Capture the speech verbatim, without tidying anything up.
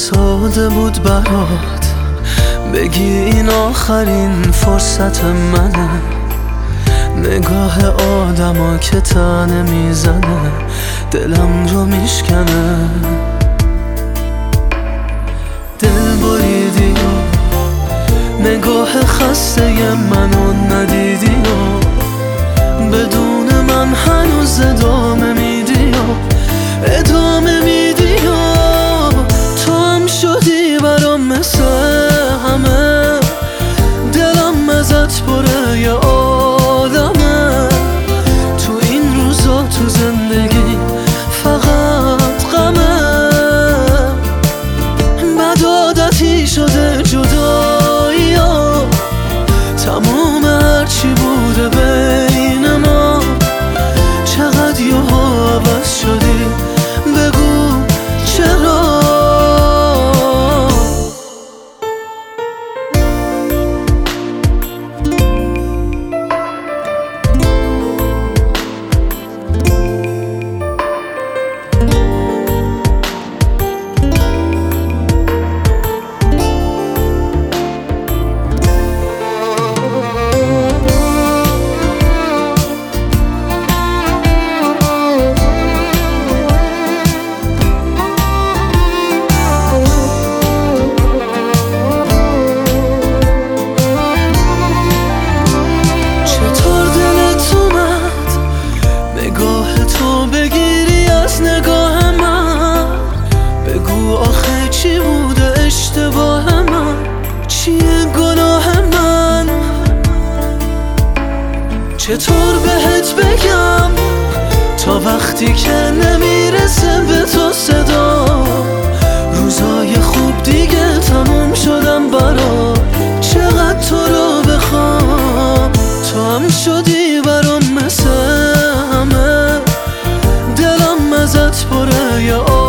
ساده بود برات بگی این آخرین فرصت منه، نگاه آدما که تنه میزنه دلم رو میشکنه. دل بریدی و نگاه خسته منو ندیدی و بدون من هنوز ادامه میدی و ادامه میدی و تو هم شدی برام مثل همه، دلم ازت پره یه عالمه. تو این روزا تو زندگی فقط غمه، بد عادتی شده جدایی ها، تموم هرچی بوده بین ما. چقدر یهو عوض شدی بگو چرا؟ بگیری از نگاه من بگو آخه چی بوده اشتباه من، چیه گناه من؟ چطور بهت بگم تا وقتی که نمیرسه به تو صدا، روزای خوب دیگه تموم شدم برا، چقدر تو رو بخوام. تو هم شدی برام مثل همه، دلم ازت پره یه